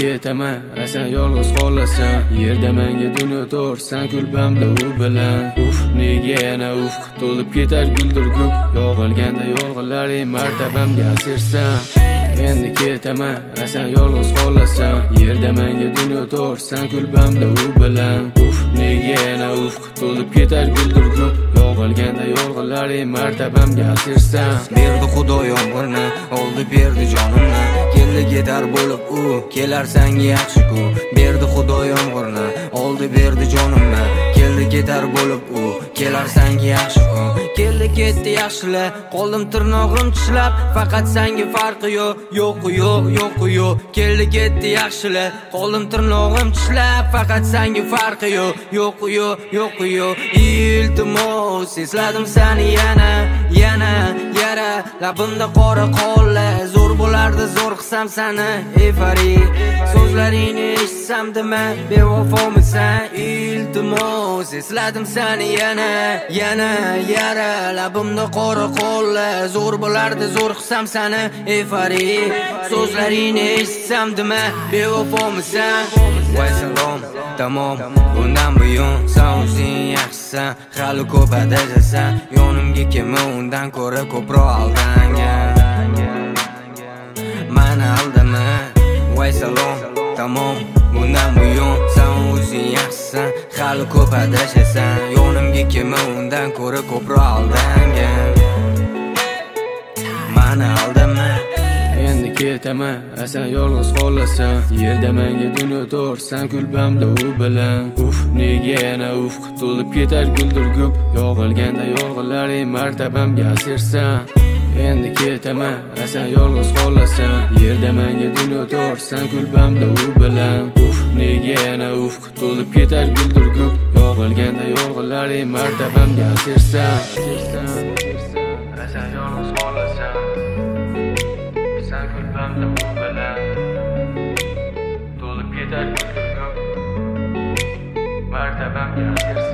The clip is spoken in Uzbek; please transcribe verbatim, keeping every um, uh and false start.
ketaman, sen yolg'iz qolasan. Yerda menga dunyo to'r, sen kulbamda u bilan. Uf, nega yana ufq to'lib ketar guldir ko'k. Yog'ilganda yolg'inlaring martabamga asirsan. Endi ketaman, sen yolg'iz qolasan. Yerda menga dunyo to'r, sen kulbamda u bilan. Uf, nega yana ufq to'lib ketar guldir ko'k. Yog'ilganda yolg'inlaring martabamga asirsan. Berdi Xudo yomg'irni, oldi berdi jonimni. Keldi ketar bo'lib u, kelar senga yaxshi ku. Berdi Xudo yomg'irni, oldi berdi jonimni. Keldi ketar bo'lib u, kelar senga yaxshi ku. Keldi ketdi yaxshilar, qoldim tirnog'im tishlab, faqat senga farqi yo'q, yo'q yo'q, yo'q yo'q. Keldi ketdi yaxshilar, qoldim tirnog'im tishlab, faqat senga farqi yo'q, yo'q yo'q, yo'q yo'q. Iltimos, esladim seni yana, yana yara, labimda qora qollar, zo'r bo'lardi zo'r qilsam seni, efari. So'zlaringni eshitsam dema, bevafomisan. Iltimos, esladim seni yana, yana yara, labimda qora qollar, zo'r bo'lardi zo'r qilsam seni, efari. So'zlaringni eshitsam dema, bevafomisan. Voy salom, tamom, bundan buyon sen o'zing yaxshisan. Hali ko'p adajasan, yonimga kelma, undan ko'ra ko'proq aldangan. Mani aldama, voy salom, tamom, bundan buyon sen o'zing yaxshisan. Hali ko'p adashasan, yonimga kelma, undan ko'ra ko'proq aldangan. Mani aldama. Endi ketaman, sen yolg'iz qolasan. Yerda menga dunyo to'r, sen kulbamda u bilan. Uf, nega yana ufq to'lib ketar guldir ko'k. Yog'ilganda yolg'inlaring martabamga asirsan. Endi ketaman, sen yolg'iz qolasan. Yerda menga dunyo to'r, sen kulbamda u bilan. Uf, nega yana ufq to'lib ketar guldir ko'k. Yog'ilganda yolg'inlaring martabamga asirsan. Sen yolg'iz qolasan. Sen kulbamda u bilan. To'lib ketar guldir ko'k. Martabamga asirsan.